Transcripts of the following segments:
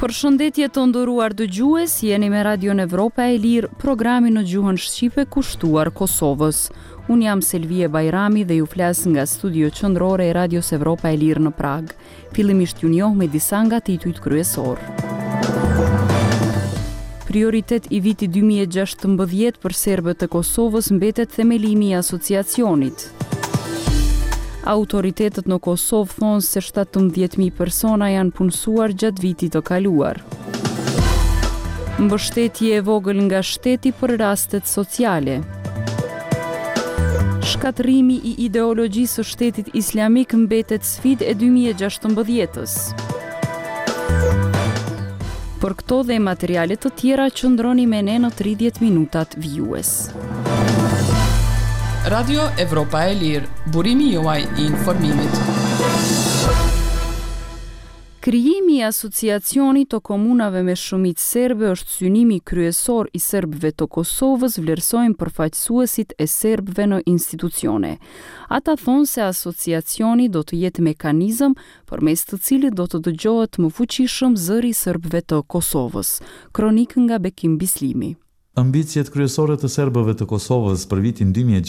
Përshëndetje të nderuar dëgjues, jeni me Radion Evropa e Lirë, programi në gjuhën shqipe kushtuar Kosovës. Unë jam Selvie Bajrami dhe ju flas nga studio qendrore e Radios Evropa e Lirë në Prag. Fillimisht ju njoh me disa nga titujt kryesor. Prioritet i viti 2016 për serbët e Kosovës mbetet themelimi i asociacionit. Autoritetet në Kosovë thonë se 17.000 persona janë punësuar gjatë vitit të kaluar. Mbështetje e vogël nga shteti për rastet sociale. Shkatërrimi i ideologjisë së shtetit islamik mbetet sfidë e 2016-s. Për këto dhe materialet të tjera qëndroni me ne në 30 minutat vijues. Radio Evropa e Lirë, burimi juaj i informimit. Krijimi i asociacionit të komunave me shumicë serbe është synimi kryesor i serbëve të Kosovës, vlerësojnë përfaqësuesit e serbëve në institucione. Ata thonë se asociacioni do të jetë mekanizëm përmes të cilit do të dëgjohet më fuqishëm zëri i serbëve të Kosovës. Kronikë nga Bekim Bislimi. Ambicjet kryesore të serbëve të Kosovës për vitin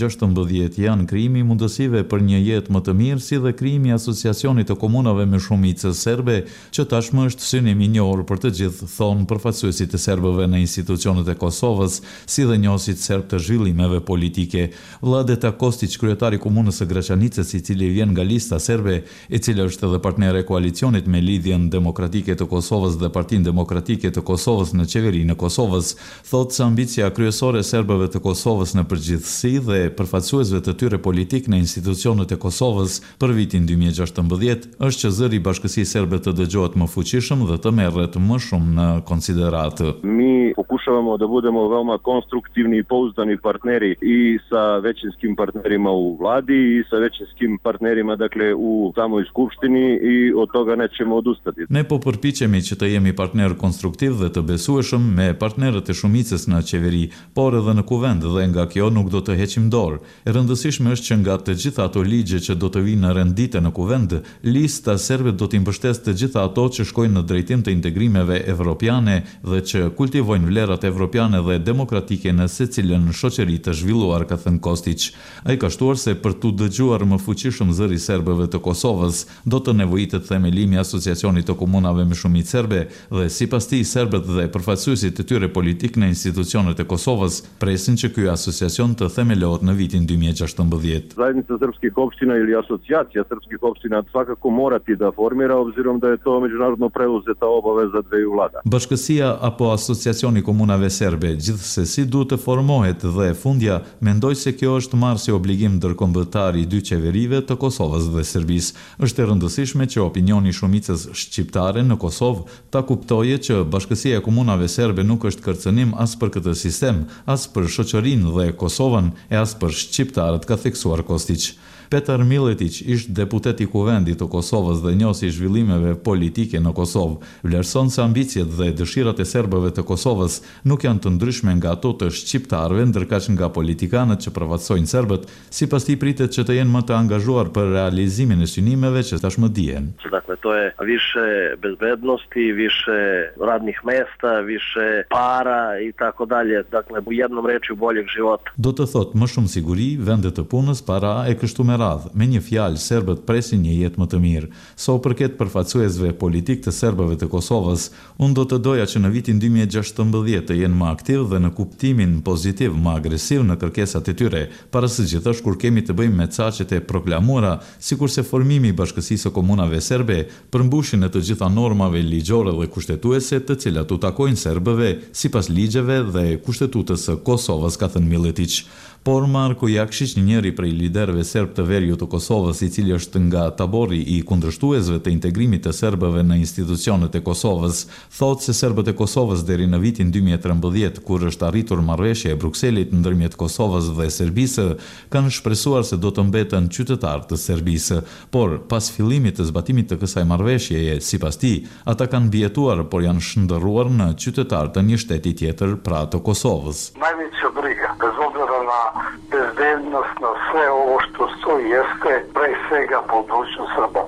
2016 janë krijimi i mundësive për një jetë më të mirë, si dhe krijimi i asociacionit të komunave me shumicë serbe, që tashmë është synim i njohur për të gjithë, thonë përfaqësuesit e serbëve në institucionet e Kosovës, si dhe njohësit serb të zhvillimeve politike. Vladeta Kostić, kryetari i komunës së Graçanicës, i cili vjen nga lista serbe, e cila është edhe partner e koalicionit me Lidhjen Demokratike të Kosovës dhe Partinë Demokratike të Kosovës në qeverinë e Kosovës, thotë se ambicia kryesore e serbëve të Kosovës në përgjithësi dhe përfaqësuesve të tyre politik në institucionet e Kosovës për vitin 2016 është që zëri i bashkësisë serbe të dëgjohet më fuqishëm dhe të merret më shumë në konsideratë. Mi pokušavamo da budemo veoma konstruktivni i pouzdani partneri i sa većinskim partnerima u vladi i sa većinskim partnerima u samoj skupštini i od toga nećemo odustati. Ne po përpiqemi që të jemi partner konstruktiv dhe të besueshëm me partnerët e shumicës në qeveri, por edhe në kuvend dhe nga kjo nuk do të heqim dorë. E rëndësishme është që nga të gjitha ato ligje që do të vinë në rendite në kuvend, lista serbe do të mbështesë të gjitha ato që shkojnë në drejtim të integrimeve evropiane dhe që kultivojnë vlerat evropiane dhe demokratike në secilën shoqëri të zhvilluar, ka thënë Kostić. Ai ka shtuar se për tu dëgjuar më fuqishëm zëri i serbëve të Kosovës, do të nevojitet themelimi i asociacionit të komunave me shumicë serbe dhe sipas tij serbët dhe përfaqësuesit e tyre politik në institucionet e Kosovës presin që ky asociacion të themelohet në vitin 2016. Zajednica srpskih opština ili asocijacija srpskih opština svakako morati da formira obzirom da je to međunarodno preuzeta obaveza dveju vlada. Bashkësia apo asociacioni komunave serbe gjithsesi duhet të formohet dhe fundja mendoj se kjo është marrë si obligim ndërkombëtar i dy qeverive të Kosovës dhe Serbisë. Është e rëndësishme që opinioni i shumicës shqiptare në Kosovë ta kuptojë që bashkësia e komunave serbe nuk është kërcënim as për këtë sistem, as për shoqërinë dhe Kosovën e as për shqiptarët, ka theksuar Kostić. Petar Miletić, ish deputet i kuvendit të Kosovës dhe njohësi i zhvillimeve politike në Kosovë, vlerëson se ambicjet dhe dëshirat e serbëve të Kosovës nuk janë të ndryshme nga ato të shqiptarëve, ndërkaq nga politikanët që përfaqësojnë serbët, sipas tij pritet që të jenë më të angazhuar për realizimin e synimeve që tashmë dihen. Dakle, to je više bezbednosti, više radnih mesta, više para i tako dalje. Dakle, u jednom rečju boljeg života. Do të thotë më shumë siguri, vende të punës, para e kështu me radhë. Me një fjalë, serbët presin një jetë më të mirë. Sa u përket përfaqësuesve politik të serbëve të Kosovës, unë do të doja që në vitin 2016 të jenë më aktiv dhe në kuptimin pozitiv më agresiv në kërkesat e tyre, para së gjithash kur kemi të bëjmë me caqet e proklamuara, sikurse formimi i bashkësisë së komunave serbe, përmbushjen e të gjitha normave ligjore dhe kushtetuese të cilat u takojnë serbëve sipas ligjeve dhe kushtetutës së Kosovës, ka thënë Miletić. Por Marko Jakšić, njëri prej liderëve serb të veriut të Kosovës, i cili është nga tabori i kundërshtuesve të integrimit të serbëve në institucionet e Kosovës, thotë se serbët e Kosovës deri në vitin 2013, kur është arritur marrëveshja e Brukselit ndërmjet Kosovës dhe Serbisë, kanë shpresuar se do të mbeten qytetarë të Serbisë, por pas fillimit të zbatimit të kësaj marrëveshjeje, sipas tij, ata kanë mbijetuar, por janë shndërruar në qytetarë të një shteti tjetër, pra të Kosovës. Najveća briga, bez obzira na bezbednost, na sve ovo što stoji, jeste pre svega budućnost Srba.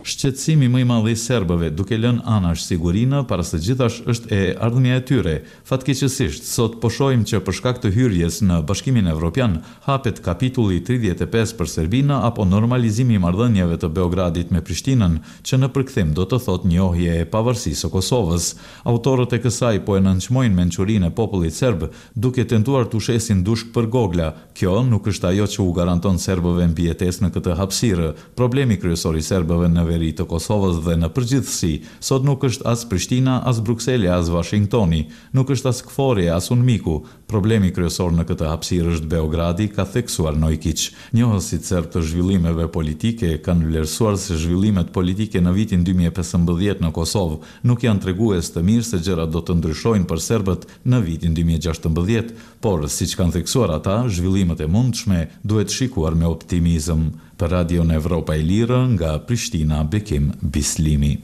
Shqetësimi më i madh i serbëve duke lënë anash sigurinë para së gjithash është e ardhmja e tyre. Fatkeqësisht, sot po shohim që për shkak të hyrjes në Bashkimin Evropian hapet kapitulli 35 për Serbinë apo normalizimi i marrëdhënieve të Beogradit me Prishtinën, që në përkthim do të thotë njohje e pavarësisë së Kosovës. Autorët e kësaj po e nënçmojnë mençurinë e popullit serb duke tentuar t'u shesin dushk për gogla. Kjo nuk është ajo që u garanton serbëve mbijetesë në këtë hapësirë. Problemi kryesor i serbëve në veri të Kosovës dhe në përgjithësi sot nuk është as Prishtina, as Brukseli, as Washingtoni, nuk është as Kfori, as Unmiku. Problemi kryesor në këtë hapësirë është Beogradi, ka theksuar Nojkić. Njohësit serb të zhvillimeve politike kanë vlerësuar se zhvillimet politike në vitin 2015 në Kosovë nuk janë tregues të mirë se gjërat do të ndryshojnë për serbët në vitin 2016, por siç kanë theksuar ata, zhvillimet e mundshme duhet shikuar me optimizëm. Për Radio Evropa e Lirë nga Prishtina, Bekim Bislimi.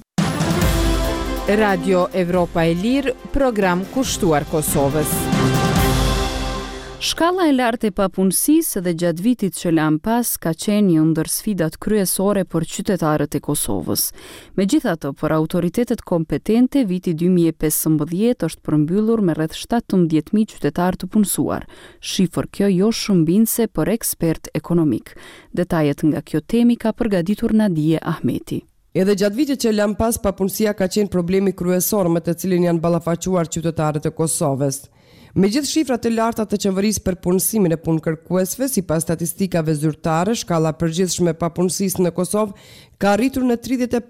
Radio Evropa e Lirë, program kushtuar Kosovës. Shkalla e lartë e papunësisë dhe gjatë vitit që lan pas ka qenë një ndër sfidat kryesore për qytetarët e Kosovës. Megjithatë, për autoritetet kompetente, viti 2015 është përmbyllur me rreth 17.000 qytetarë të punësuar. Shifër kjo jo shumbinse për ekspert ekonomik. Detajet nga kjo temi ka përgatitur Nadije Ahmeti. Edhe gjatë vitit që lan pas, papunësia ka qenë problemi kryesor me të cilin janë ballafaquar qytetarët e Kosovës. Me gjithë shifrat e larta të qeverisë për punësimin e punëkërkuesve, sipas statistikave zyrtare, shkalla përgjithshme e papunësisë në Kosovë ka arritur në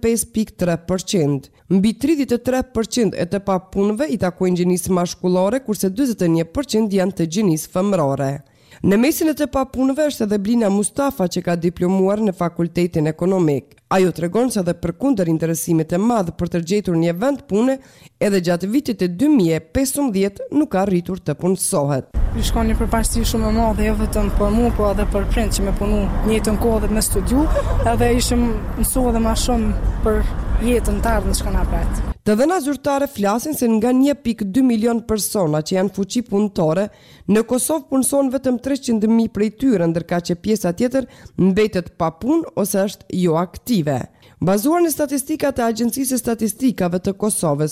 35.3%. Mbi 33% e të papunëve i takojnë gjinisë mashkullore, kurse 41% janë të gjinisë femërore. Në mesin e të papunëve është edhe Blina Mustafa që ka diplomuar në fakultetin ekonomik. Ajo tregon se edhe përkundër interesimit të madh për të gjetur një vend pune, edhe gjatë vitit të 2015 nuk ka arritur të punësohet. Shkon një përparësi shumë e madhe, jo vetëm për mua, por edhe për prind që me punu një jetën kohë dhe me studiu, edhe ishim mësuar edhe më shumë për jetën të ardhmë që na pret. Të dhëna zyrtare flasin se nga 1.2 milion persona që janë fuqi punëtore, në Kosovë punëson vetëm 300.000 prej tyre, ndërka që pjesa tjetër mbetet pa punë ose është jo aktive. Bazuar në statistikat e Agjencisë së Statistikave të Kosovës,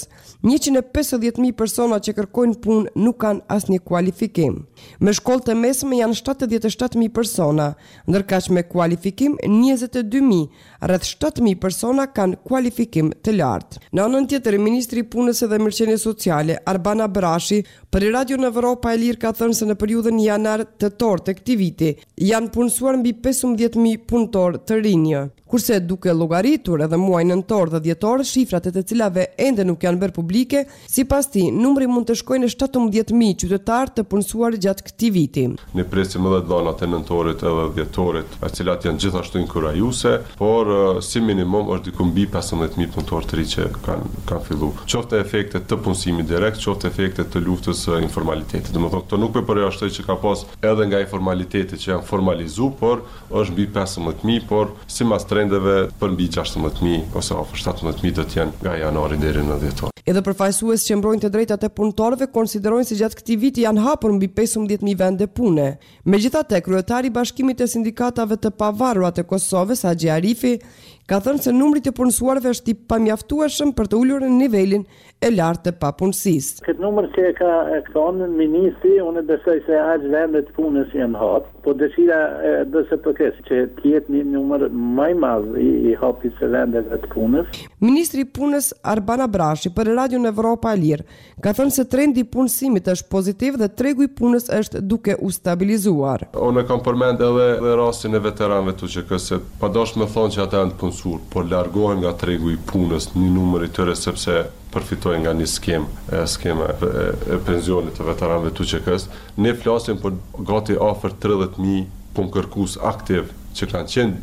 150.000 persona që kërkojnë punë nuk kanë asnjë kualifikim. Me shkollë të mesme janë 77.000 persona, ndërka që me kualifikim 22.000, rreth 7.000 persona kanë kualifikim të lartë. Në anën tjetër, ministri i Punës dhe Mirëqenies Sociale, Arbana Brashi, për Radio Evropa e Lirë ka thënë se në periudhën janar-tetor të këtij viti janë punësuar mbi 15.000 punëtor të rinj. Kurse duke llogaritur edhe muaj nëntor dhe dhjetor, shifrat e të cilave ende nuk janë bërë publike, sipas tij, numri mund të shkojë në 17.000 qytetarë të punësuar gjatë këtij viti. Ne presim edhe dhënat e nëntorit edhe dhjetorit, të cilat janë gjithashtu inkurajuese, por si minimum është diku mbi 15.000 punëtorë të ri që kanë filluar. Qoftë efekte të punësimit direkt, qoftë efekte të luftës së informalitetit. Domethënë, këto nuk po përjashtoj që ka pas edhe nga informaliteti që janë formalizuar, por është mbi 15.000, por sipas trendeve për mbi 16.000 ose afër 17.000 do të jenë nga janari deri në dhjetor. Edhe përfaqësues që mbrojnë të drejtat e punëtorëve konsiderojnë se gjatë këtij viti janë hapur mbi 15.000 vende pune. Megjithatë, kryetari i Bashkimit të Sindikatave të Pavarura të Kosovës, Haxhi Arifi, ka thënë se numri të punësuarve është i pamjaftueshëm për të ulur në nivelin e lartë të papunësisë. Këtë numër që ka thonë ministri, unë besoj se aq vendet punës janë hap, po dëshira do të përkes që të jetë një numër më i madh i hapjes së vendeve të punës. Ministri i Punës Arbana Brashi për Radio Evropa e Lirë ka thënë se trendi i punësimit është pozitiv dhe tregu i punës është duke u stabilizuar. Unë kam përmend edhe rastin e veteranëve TUÇK-s, se padosh më thonë që ata janë të punësuar, por largohen nga tregu i punës një numër i tyre sepse përfitojnë nga një skema e pensionit të veteranëve TUÇK-s. Ne flasim për gati afër 30.000 punëkërkues aktiv që kanë qenë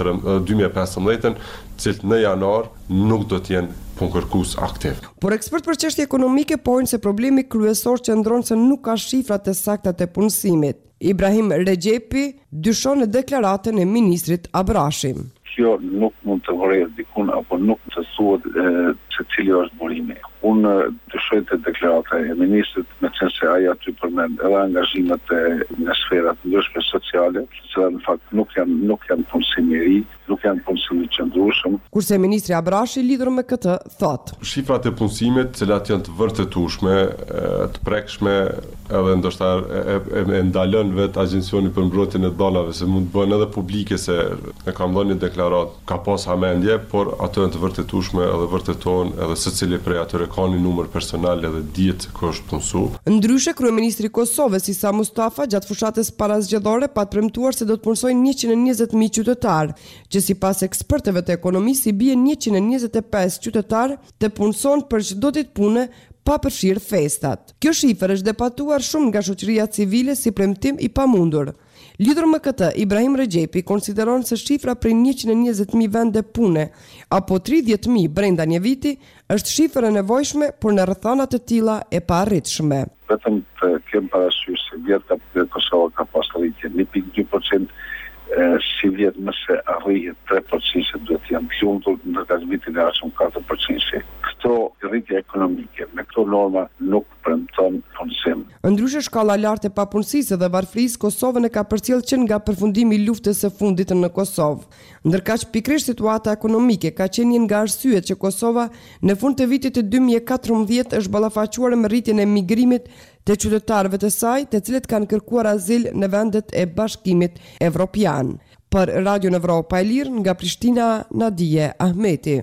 2015, cilët në janar nuk do të jenë punëkërkues aktiv. Por ekspert për çështje ekonomike pojnë se problemi kryesor qëndron se nuk ka shifrat e sakta të punësimit. Ibrahim Regjepi dyshon në deklaratën e ministrit Abrashi. Kjo nuk mund të vërejë dikun apo nuk të thuhet se cili është burimi. Unë dyshoj të deklarata e ministrit, me qenë se ajo aty përmend edhe angazhimet në sferat ndryshme sociale, që në fakt nuk janë punësim i ri, nuk janë punësim i qëndrueshëm. Kurse ministri Abrashi lidhur me këtë thot: Shifrat e punësimit, cilat janë të vërtetueshme, të prekshme, edhe ndoshta e ndalën vetë Agjencioni për Mbrojtjen e Dallave, se mund të bëhen edhe publike se e kam dhënë një deklarat, ka pas hamendje, por ato janë të vërtetueshme edhe vërtetohen edhe secili prej atyre ka një numër personal edhe dihet se ku është punësu. Ndryshe, kryeministri i Kosovës Isa Mustafa gjatë fushatës parazgjedhore pa të premtuar se do të punsojnë 120.000 qytetarë, që sipas ekspertëve të ekonomisë i bien 125 qytetarë të punson për çdo ditë pune pa përfshirë festat. Kjo shifër është debatuar shumë nga shoqëria civile si premtim i pamundur. Lidhur me këtë, Ibrahim Rexhepi konsideron se shifra prej 120.000 vende pune apo 30.000 brenda një viti është shifër e nevojshme, por në rrethana të tilla e paarritshme. Vetëm të kem parasysh se vjeta Kosova ka pas rritje 1.2%, si vjetë mëse arrihet 3% duhet janë të lumtur, ndërka vitin e ardhshëm 4%. Këto rritje ekonomike me këto norma nuk premton punësim. Ndryshe, shkalla lartë e papunësisë dhe varfërisë Kosovën e ka përcjell që nga përfundimi i luftës së fundit në Kosovë. Ndërkaq pikërisht situata ekonomike ka qenë një nga arsyet që Kosova në fund të vitit të 2014 është ballafaquar me rritjen e migrimit të qytetarëve të saj, të cilët kanë kërkuar azil në vendet e Bashkimit Evropian. Për Radion Evropa e Lirë, nga Prishtina, Nadije Ahmeti.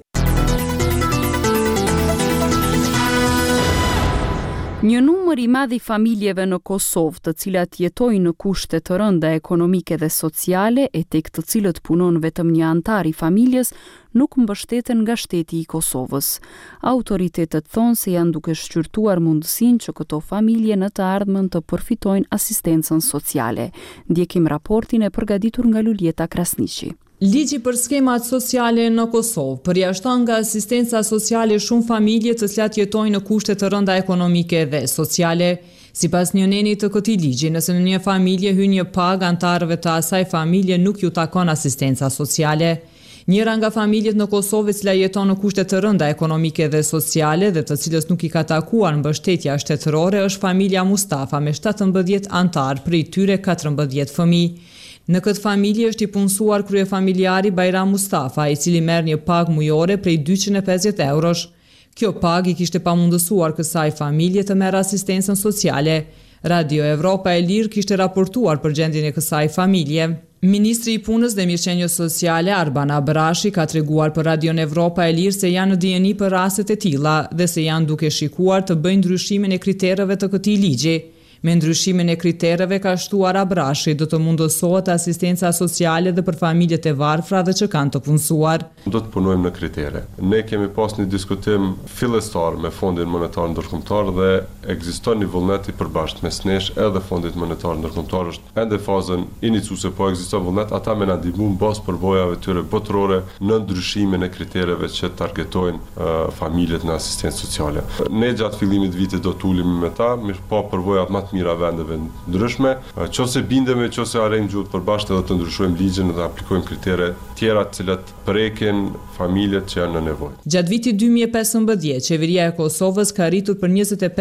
Një numër i madh i familjeve në Kosovë, të cilat jetojnë në kushte të rënda ekonomike dhe sociale, e tek të cilët punon vetëm një antar i familjes, nuk mbështeten nga shteti i Kosovës. Autoritetet thonë se janë duke shqyrtuar mundësinë që këto familje në të ardhmen të përfitojnë asistencën sociale. Ndjekim raportin e përgatitur nga Luljeta Krasniqi. Ligji për skemat sociale në Kosovë përjashton nga asistenca sociale shumë familje të cilat jetojnë në kushte të rënda ekonomike dhe sociale. Sipas një neni të këtij ligji, nëse në një familje hyn një pagë, antarëve të asaj familje nuk ju takon asistenca sociale. Njëra nga familjet në Kosovë cila jeton në kushte të rënda ekonomike dhe sociale dhe të cilës nuk i ka takuar mbështetja shtetërore është familja Mustafa me 17 antar, prej tyre 14 fëmijë. Në këtë familje është i punësuar kryefamiljari Bajram Mustafa, i cili merr një pagë mujore prej 250 eurosh. Kjo pagë i kishte pamundësuar kësaj familje të merr asistencën sociale. Radio Evropa e Lirë kishte raportuar për gjendjen e kësaj familje. Ministri i Punës dhe Mirëqenies Sociale Arban Abrashi ka treguar për Radio Evropa e Lirë se janë në dijeni për rastet e tilla dhe se janë duke shikuar të bëjnë ndryshimin e kritereve të këtij ligji. Me ndryshimin e kritereve ka shtuar Abrashi, do të mundësohet asistenca sociale dhe për familjet e varfra dhe që kanë të punësuar. Do të punojmë në kritere. Ne kemi pas një diskutim fillestar me Fondin Monetar Ndërkombëtar dhe ekziston një vullnet i përbashkët mes nesh edhe Fondit Monetar Ndërkombëtar. Është ende fazën iniciuese, po ekziston vullnet ata me na ndihmuar mbas përvojave tyre botërore në ndryshimin e kritereve që targetojnë familjet në asistencë sociale. Ne gjatë fillimit të vitit do të ulemi me ta, mirë po përvojat më mira vendeve ndryshme, qose bindemi, qose arrejmë gjuhët përbashkët edhe të ndryshojmë ligjin dhe aplikojmë kritere tjera të cilat prekin familjet që janë në nevojë. Gjatë vitit 2015, qeveria e Kosovës ka rritur për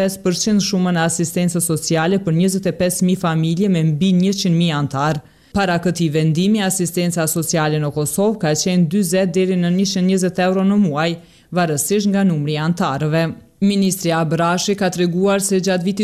25% shumën e asistencës sociale për 25.000 familje me mbi 100.000 antar. Para këtij vendimi, asistenca sociale në Kosovë ka qenë 40 deri në 120 euro në muaj, varësisht nga numri i antarëve. Ministri Abrashi ka treguar se gjatë vitit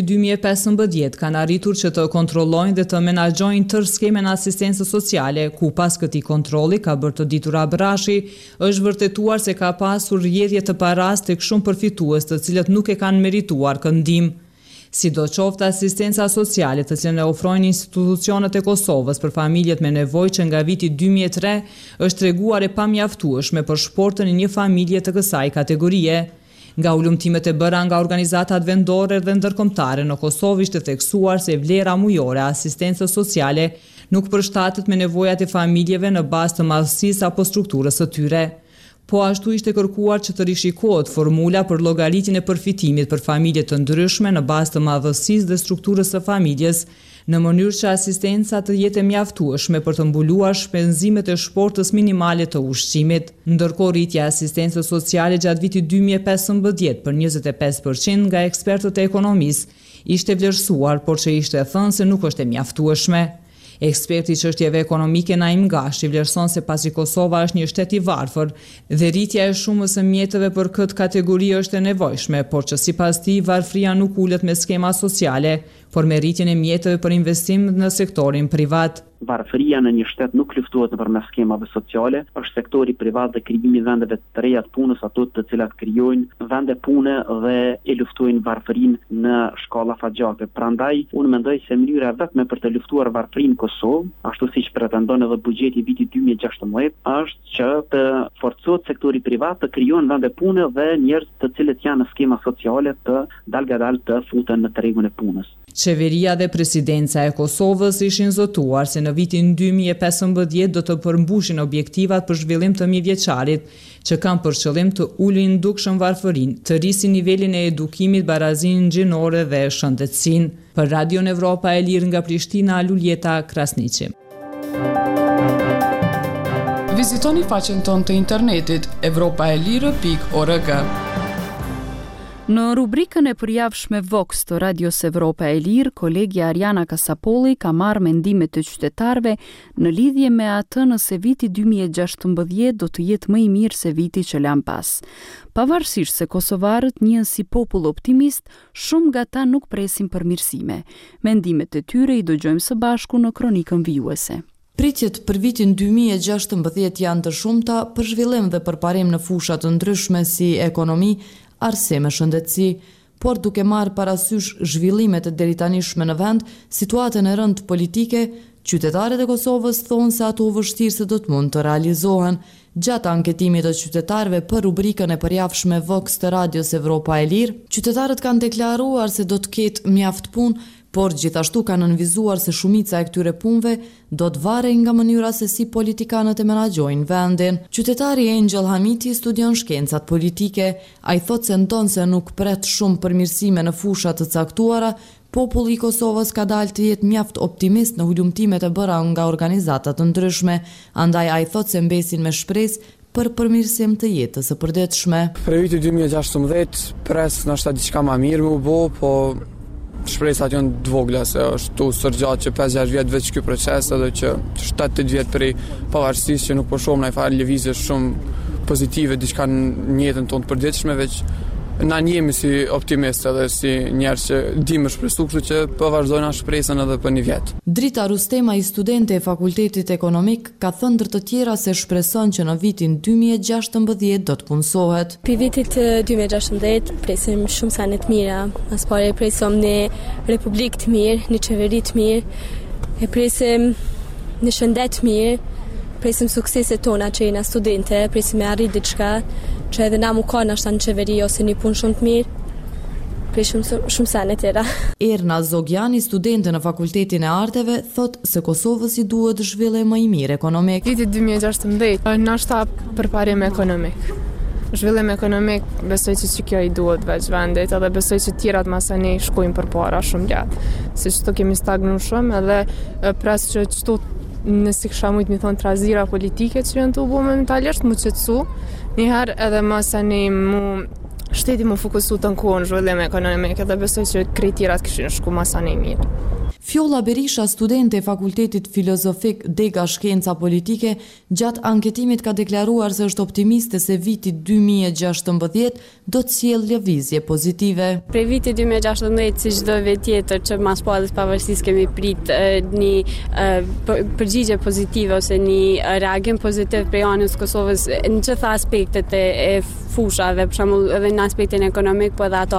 2015 kanë arritur që të kontrollojnë dhe të menaxhojnë tërë skemen asistencës sociale, ku pas këtij kontrolli, ka bërë të ditur Abrashi, është vërtetuar se ka pasur rrjedhje të paras tek shumë përfitues, të cilët nuk e kanë merituar këtë ndihmë. Sidoqoftë asistenca sociale të cilën e ofrojnë institucionet e Kosovës për familjet me nevojë që nga viti 2003 është treguar e pamjaftueshme për shportën e një familje të kësaj kategorie. Nga ulëmtimet e bëra nga organizatat vendore dhe ndërkombëtare në Kosovë ishte theksuar se vlera mujore e asistencës sociale nuk përshtatet me nevojat e familjeve në bazë të madhësisë apo strukturës së tyre. Po ashtu ishte kërkuar që të rishikohet formula për llogaritjen e përfitimit për familje të ndryshme në bazë të madhësisë dhe strukturës së familjes, në mënyrë që asistenca të jetë e mjaftueshme për të mbuluar shpenzimet e shportës minimale të ushqimit. Ndërkohë rritja e asistencës sociale gjatë vitit 2015 për 25% nga ekspertët e ekonomisë ishte vlerësuar, por që ishte thënë se nuk është e mjaftueshme. Eksperti i çështjeve ekonomike Naim Gashi vlerëson se pasi Kosova është një shtet i varfër dhe rritja e shumës së mjeteve për këtë kategori është e nevojshme, por që sipas tij varfëria nuk ulet me skema sociale, por me rritjen e mjeteve për investim në sektorin privat. Varfëria në një shtet nuk luftohet nëpërmes skemave sociale, është sektori privat dhe krijimi i vendeve të reja të punës, ato të cilat krijojnë vende pune dhe e luftojnë varfërinë në shkalla faqake. Prandaj, unë mendoj se mënyra vetme për të luftuar varfërinë në Kosovë, ashtu siç pretendon edhe buxheti i vitit 2016, është që të forcohet sektori privat të krijojnë vende pune dhe njerëz të cilët janë në skema sociale të dalgadal të futen në tregun e punës. Qeveria dhe presidenca e Kosovës ishin zotuar se në vitin 2015 do të përmbushin objektivat për zhvillim të mijëvjeçarit, që kanë për qëllim të ulin dukshëm varfërinë, të rrisin nivelin e edukimit, barazinë gjinore dhe shëndetësinë. Për Radion Evropa e Lirë nga Prishtina, Luljeta Krasniqi. Vizitoni faqen tonë të internetit evropaelire.org. Në rubrikën e përjavshme Vox të Radios Evropa e Lirë, kolegja Ariana Kasapolli ka marrë mendimet të qytetarëve në lidhje me atë nëse viti 2016 do të jetë më i mirë se viti që lan pas. Pavarësisht se kosovarët njihen si popull optimist, shumë nga ta nuk presin përmirësime. Mendimet e tyre i dëgjojmë së bashku në kronikën vijuese. Pritjet për vitin 2016 janë të shumta për zhvillim dhe përparim në fusha të ndryshme si ekonomi, arsime, shëndetësi, por duke marrë parasysh zhvillimet e deritanishme në vend, situatën e rëndë politike, qytetarët e Kosovës thonë se ato vështirëse do të mund të realizohen. Gjatë anketimit të qytetarëve për rubrikën e përjavshme Vox të Radios Evropa e Lirë, qytetarët kanë deklaruar se do të ketë mjaft punë, por gjithashtu kanë nënvizuar se shumica e këtyre punëve do të varej nga mënyra se si politikanët e menaxhojnë vendin. Qytetari Angel Hamiti studion shkencat politike, ai thotë se ndonë se nuk pret shumë përmirësime në fusha të caktuara, populli i Kosovës ka dalë të jetë mjaft optimist në hulumtimet e bëra nga organizata të ndryshme, andaj ai thotë se mbesin me shpresë për përmirësim të jetës së përditshme. Për vitin 2016 pres ndoshta diçka më mirë më u bë, po shpresat janë të vogla se është tu sërgjatë që 5-6 vjetë veç ky proces edhe që 7-8 vjetë prej pavarësisë që nuk po shohim ndaj fare lëvizje shumë pozitive diçka në jetën tonë të përditshme, veç na jemi si optimistë edhe si njerëz që dimë shpresu, kështu që po vazhdojna shpresën edhe për një vit. Drita Rustema, i studente e Fakultetit Ekonomik, ka thënë ndër të tjera se shpreson që në vitin 2016 do të punësohet. Për vitit 2016 presim shumë sene të mira. As pare presim një republikë të mirë, një qeveri të mirë, e presim një shëndet të mirë, presim sukseset tona që jena studente, presim me arrit diçka, që edhe na mu ka nashta në qeveri ose një punë shumë të mirë, presim shumë sene tjera. Erna Zogjani, studente në Fakultetin e Arteve, thot se Kosovës i duhet zhvillim më i mirë ekonomik. Viti 2016, nashta përparim ekonomik. Zhvillim ekonomik, besoj që kjo i duhet veç vendit, edhe besoj që tjerat masani shkojnë përpara shumë gjatë. Se që to kemi stagnu shumë, edhe pres që qëto nësi kësha mujtë mi thonë trazira politike që janë të u bo momentalisht, mu qëtësu, njëherë edhe masani mu shteti mu fokusu të në kohën zhvillim ekonomik, edhe besoj që krejtirat këshin shku masani mirë. Fjolla Berisha, studente e Fakultetit Filozofik Dega Shkenca Politike, gjatë anketimit ka deklaruar se është optimiste se viti 2016 do të sjellë lëvizje pozitive. Prej viti 2016, si çdo vit tjetër që mas palës pavarësisë kemi prit një përgjigje pozitive ose një reagim pozitiv prej anës Kosovës në gjitha aspektet e fushave, për shembull edhe në aspektin ekonomik, po edhe ato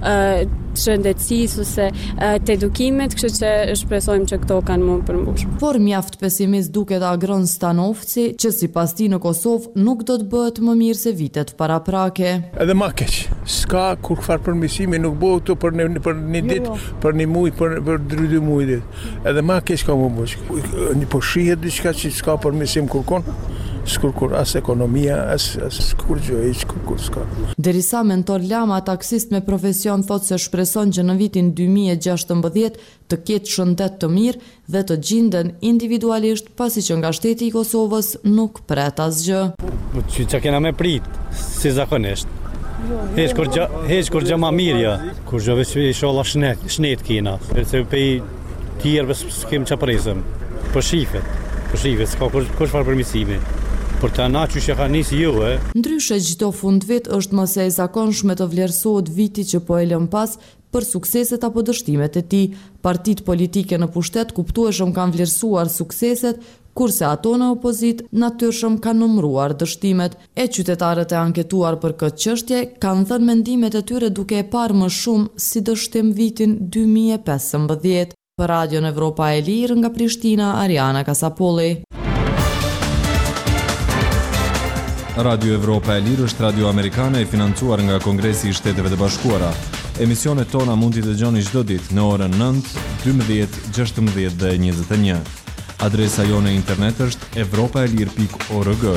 shëndetësisë ose të edukimit, kështu që shpresojmë që këto kanë mund përmbush. Por mjaft pesimist duket Agron Stanovci, që sipas tij në Kosovë nuk do të bëhet më mirë se vitet paraprake. Edhe më keq. S'ka kur çfarë përmirësimi nuk bëhet këtu për një ditë, për një muaj, për 2 muaj ditë. Edhe më keq ka më bësh. Po shihet diçka që s'ka përmirësim kurkon. s'kur as ekonomia, as kur gjë, kur s'ka. Derisa mentor Lama, taksist me profesion, thot se shpreson që në vitin 2016 të ketë shëndet të mirë dhe të gjenden individualisht, pasi që nga shteti i Kosovës nuk pret asgjë. Që kena me prit, si zakonisht. Heq kur gjë ma mirja, kur gjëve që i shola shnet kina, se pej tjerëve s'kem që presëm, për shifet, s'ka kush farë përmisimi. Për të na që ka nisi ju, Ndryshe çdo fundvit është mëse e zakonshme të vlerësohet viti që po e lëm pas për sukseset apo dështimet e tij. Partitë politike në pushtet kuptueshëm kanë vlerësuar sukseset, kurse ato në opozit natyrshëm kanë numëruar dështimet. E qytetarët e anketuar për këtë çështje kanë dhënë mendimet e tyre duke e parë më shumë si dështim vitin 2015. Për Radio Evropa e Lirë nga Prishtina, Ariana Kasapolli. Radio Evropa e Lirë është radio amerikane e financuar nga Kongresi i Shteteve të Bashkuara. Emisionet tona mund t'i dëgjoni çdo ditë në orën 9, 12, 16 dhe 21. Adresa jone internet është evropaelir.org.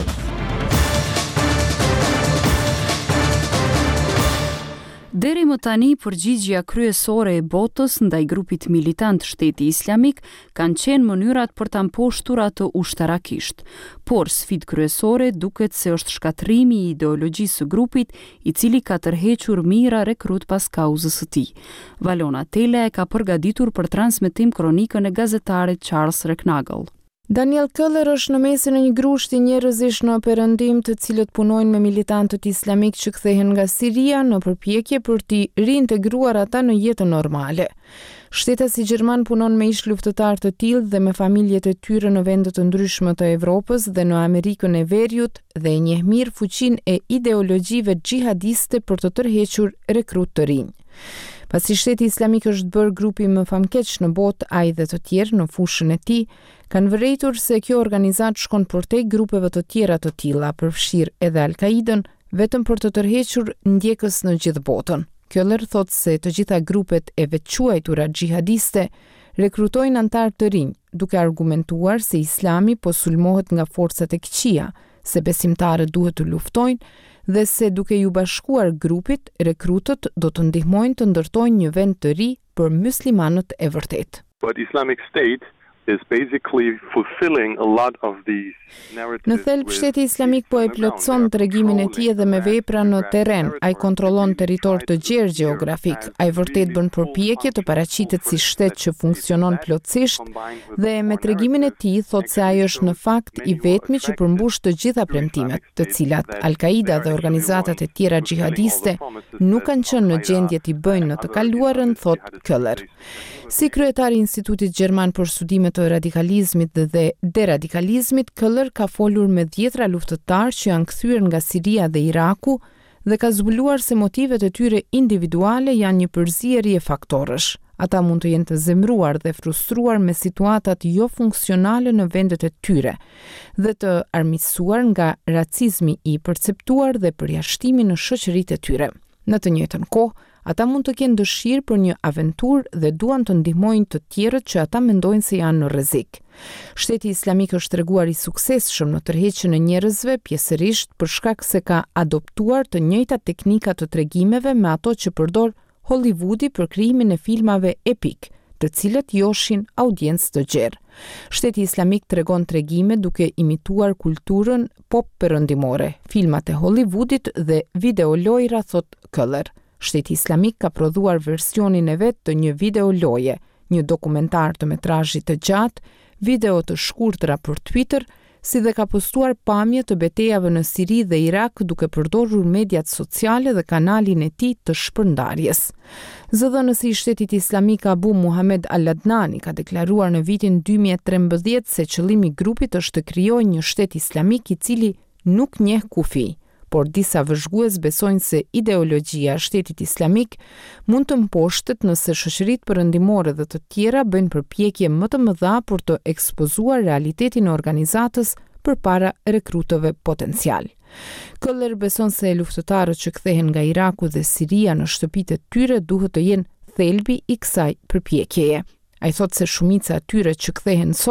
Deri më tani, përgjigjja kryesore e botës ndaj grupit militant Shteti Islamik kanë qenë mënyrat për ta mposhtur atë ushtarakisht. Por sfidë kryesore duket se është shkatrimi i ideologjisë së grupit, i cili ka tërhequr mijëra rekrut pas kauzës së tij. Valona Tele e ka përgatitur për transmetim kronikën e gazetarit Charles Reknagel. Daniel Köller është në mesin e një grushti njerëzish në perëndim, të cilët punojnë me militantët islamik që kthehen nga Siria në përpjekje për t'i riintegruar ata në jetën normale. Shtetasi gjerman punon me ish luftëtar të tillë dhe me familjet e tyre në vende të ndryshme të Evropës dhe në Amerikën e Veriut dhe e njeh mirë fuqinë e ideologjive xhihadiste për të tërhequr rekrut të rinj. Pasi Shteti Islamik është bërë grupi më famkeq në botë, ai dhe të tjerë në fushën e tij kanë vërejtur se kjo organizat shkon përtej grupeve të tjera të tilla, përfshirë edhe Al-Qaidën, vetëm për të tërhequr ndjekës në gjithë botën. Köller thot se të gjitha grupet e veçuajtura xhihadiste rekrutojnë antar të rinj, duke argumentuar se Islami po sulmohet nga forcat e këqija, se besimtarët duhet të luftojnë dhe se duke ju bashkuar grupit, rekrutët do të ndihmojnë të ndërtojnë një vend të ri për muslimanët e vërtet. But Islamic State is basically fulfilling a lot of these narratives. Në thelb Shteti Islamik po e plotson tregimin e tij edhe me vepra në terren. Ai kontrollon territor të gjerë gjeografik. Ai vërtet bën përpjekje të paraqitet si shtet që funksionon plotësisht dhe me tregimin e tij thot se ai është në fakt i vetmi që përmbush të gjitha premtimet, të cilat Al-Qaida dhe organizatat e tjera xhihadiste nuk kanë qenë në gjendje t'i bëjnë në të kaluarën, thot Köller. Si kryetari i Institutit Gjerman për Studime të Radikalizmit dhe Deradikalizmit, Köller ka folur me 10 luftëtar që janë kthyer nga Siria dhe Iraku dhe ka zbuluar se motivet e tyre individuale janë një përzierje faktorësh. Ata mund të jenë të zemruar dhe frustruar me situatat jo funksionale në vendet e tyre dhe të armiqësuar nga racizmi i perceptuar dhe përjashtimi në shoqëritë e tyre. Në të njëjtën kohë, ata mund të kenë dëshirë për një aventurë dhe duan të ndihmojnë të tjerët që ata mendojnë se janë në rrezik. Shteti Islamik është treguar i suksesshëm në tërheqjen e njerëzve, pjesërisht për shkak se ka adoptuar të njëjtat teknika të tregimeve me ato që përdor Hollywoodi për krijimin e filmave epik, të cilët joshin audiencë të gjerë. Shteti Islamik tregon tregime duke imituar kulturën pop perëndimore, filmat e Hollywoodit dhe videolojra, thot Köller. Shteti Islamik ka prodhuar versionin e vet të një videoloje, një dokumentar të metrazhit të gjatë, video të shkurtra për Twitter, si dhe ka postuar pamje të betejave në Siri dhe Irak duke përdorur mediat sociale dhe kanalin e tij të shpërndarjes. Zëdhënësi i Shtetit Islamik Abu Muhammad Al-Adnani ka deklaruar në vitin 2013 se qëllimi i grupit është të krijojë një shtet islamik i cili nuk njeh kufi. Por disa vëzhgues besojnë se ideologjia e Shtetit Islamik mund të mposhtet nëse shoqëritë perëndimore dhe të tjera bëjnë përpjekje më të mëdha për të ekspozuar realitetin e organizatës përpara rekrutëve potencial. Köller beson se luftëtarët që kthehen nga Iraku dhe Siria në shtëpitë e tyre duhet të jenë thelbi i kësaj përpjekjeje. Ai thotë se shumica e tyre që kthehen sot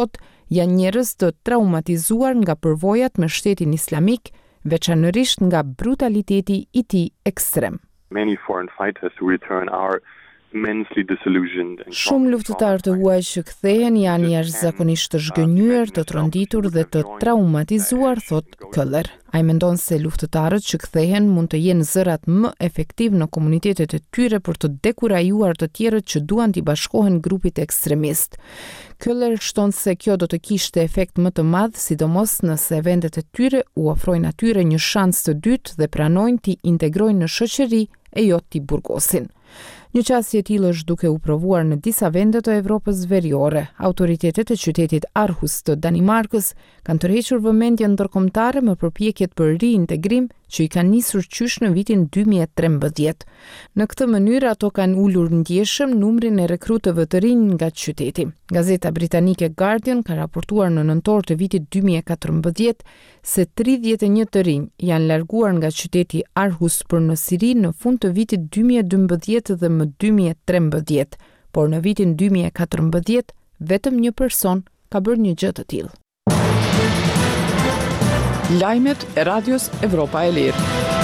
janë njerëz të traumatizuar nga përvojat me Shtetin Islamik, veçanërisht nga brutaliteti i tij ekstrem. Many foreign fighters who return are immensely disillusioned and Shumë luftëtarë të huaj që kthehen janë jashtëzakonisht të zhgënjur, të tronditur dhe të traumatizuar, thot Këller. Ai mendon se luftëtarët që kthehen mund të jenë zërat më efektiv në komunitetet e tyre për të dekurajuar të tjerët që duan t'i bashkohen grupit ekstremist. Këller shton se kjo do të kishte efekt më të madh, sidomos nëse vendet e tyre u ofrojnë atyre një shans të dytë dhe pranojnë t'i integrojnë në shoqëri e jo t'i burgosin. Një qasje e tillë është duke u provuar në disa vende të Evropës veriore. Autoritetet e qytetit Aarhus të Danimarkës kanë tërhequr vëmendjen ndërkombëtare me përpjekjet për riintegrim që i kanë nisur qysh në vitin 2013. Në këtë mënyrë ato kanë ulur ndjeshëm numrin e rekrutëve të rinj nga qyteti. Gazeta britanike Guardian ka raportuar në nëntor të vitit 2014 se 31 të rinj janë larguar nga qyteti Aarhus për në Siri në fund të vitit 2012 dhe më 2013, por në vitin 2014 vetëm një person ka bërë një gjë të tillë. Lajmet e Radios Evropa e Lirë.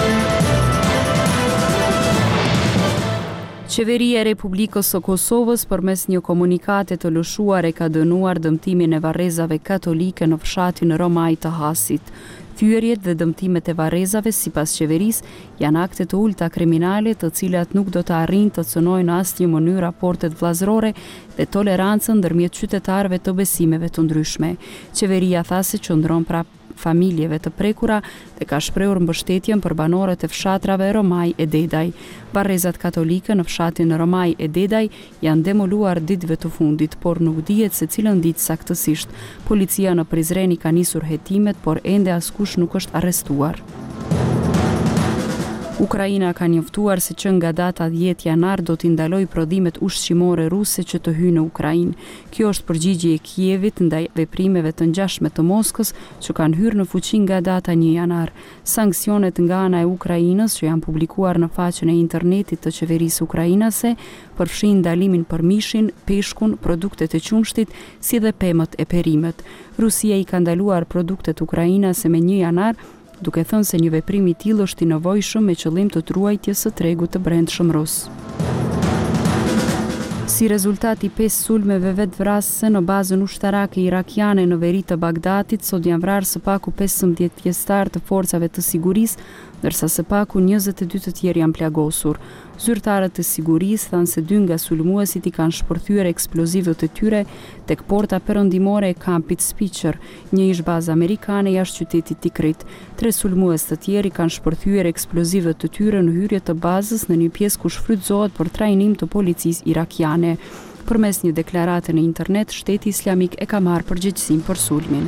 Qeveria e Republikës së Kosovës përmes një komunikate të lëshuar e ka dënuar dëmtimin e varrezave katolike në fshatin Romaj të Hasit. Thyerjet dhe dëmtimet e varrezave sipas qeverisë janë akte të ulta kriminale të cilat nuk do të arrijnë të cënojnë në asnjë mënyrë raportet vllazërore dhe tolerancën ndërmjet qytetarëve të besimeve të ndryshme. Qeveria tha se qëndron prapë familjeve të prekura dhe ka shprehur mbështetjen për banorët e fshatrave Romaj e Dedaj. Varrezat katolike në fshatin Romaj e Dedaj janë demoluar ditëve të fundit, por nuk dihet se cilën ditë saktësisht. Policia në Prizren ka nisur hetimet, por ende askush nuk është arrestuar. Ukraina ka njoftuar se që nga data 10 janar do t'i ndaloj prodhimet ushqimore ruse që të hyjnë në Ukrainë. Kjo është përgjigje e Kievit ndaj veprimeve të ngjashme të Moskës që kanë hyrë në fuqi nga data 1 janar. Sanksionet nga ana e Ukrainës që janë publikuar në faqen e internetit të qeverisë ukrainase përfshin ndalimin për mishin, peshkun, produktet e qumshtit, si dhe pemët e perimet. Rusia i ka ndaluar produktet ukrainase me 1 janar, duke thënë se një veprim i tillë është i nevojshëm me qëllim të ruajtjes së tregut të brendshëm rus. Si rezultat i 5 sulmeve vetvrasëse në bazën ushtarake irakiane në veri të Bagdatit, sot janë vrarë së paku 15 pjesëtar të forcave të sigurisë, ndërsa së paku 22 të tjerë janë plagosur. Zyrtarët e sigurisë thanë se 2 nga sulmuesit i kanë shpërthyer eksplozivët e tyre tek porta perëndimore e kampit Spicer, një ish bazë amerikane jashtë qytetit Tikrit. 3 sulmues të tjerë kanë shpërthyer eksplozivët të tyre në hyrje të bazës në një pjesë ku shfrytëzohet për trajnim të policisë irakiane. Përmes një deklarate në internet, Shteti Islamik e ka marrë përgjegjësinë për sulmin.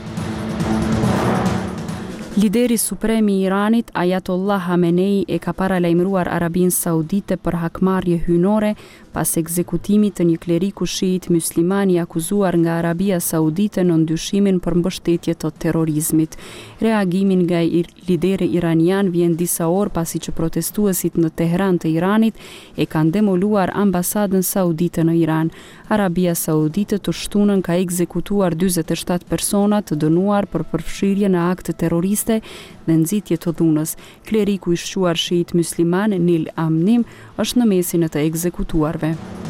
Lideri suprem i Iranit, Ayatollah Khamenei, e ka paralajmëruar Arabinë Saudite për hakmarrje hynore pas ekzekutimit të një kleriku shiit musliman i akuzuar nga Arabia Saudite në ndyshimin për mbështetje të terrorizmit. Reagimin nga lideri iranian vjen disa orë pasi që protestuesit në Tehran të Iranit e kanë demoluar ambasadën saudite në Iran. Arabia Saudite të shtunën ka ekzekutuar 47 persona të dënuar për përfshirje në akte terroriste dhe nxitje të dhunës. Kleriku i shquar shiit musliman Nil Amnim është në mesin e të ekzekutuarve.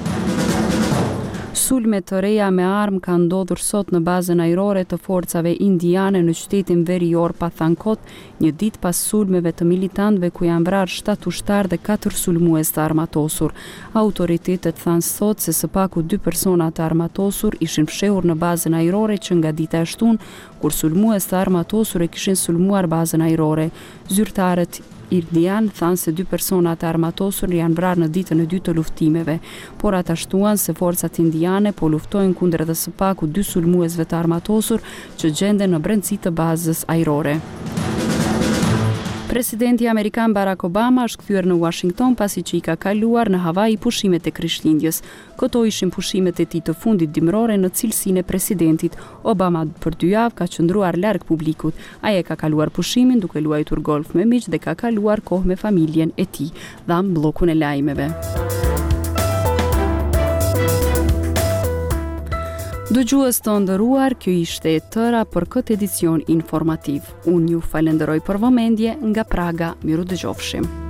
Sulme të reja me armë kanë ndodhur sot në bazën ajrore të forcave indiane në qytetin verior Pathankot, një ditë pas sulmeve të militantëve ku janë vrarë 7 ushtarë dhe 4 sulmues të armatosur. Autoritetet thanë sot se së paku 2 persona të armatosur ishin fshehur në bazën ajrore që nga dita e shtunë, kur sulmues të armatosur e kishin sulmuar bazën ajrore. Zyrtarët indian thanë se 2 persona të armatosur janë vrarë në ditën e 2 të luftimeve, por ata shtuan se forcat indiane po luftojnë kundër edhe së paku 2 sulmuesve të armatosur që gjenden në brendësi të bazës ajrore. Presidenti amerikan Barack Obama është kthyer në Washington pasi që i ka kaluar në Hawaii pushimet e Krishtlindjes. Këto ishin pushimet e tij të fundit dimrore në cilësinë e presidentit. Obama për 2 javë ka qëndruar larg publikut. Ai e ka kaluar pushimin duke luajtur golf me miq dhe ka kaluar kohë me familjen e tij. Dhan bllokun e lajmeve. Dëgjues të nderuar, kjo ishte e tëra për këtë edicion informativ. Unë ju falenderoj për vëmendje nga Praga, miru dëgjofshim.